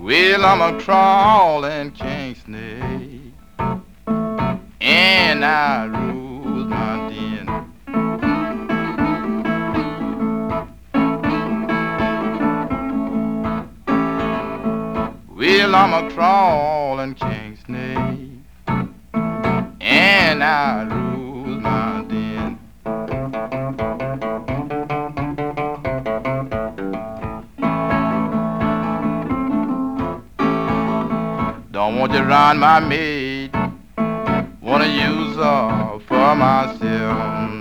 Well, I'm a crawling king snake, and I rule my den. Well, I'm a crawling king snake, and I rule my den. Don't want to run my maid, wanna use her for myself.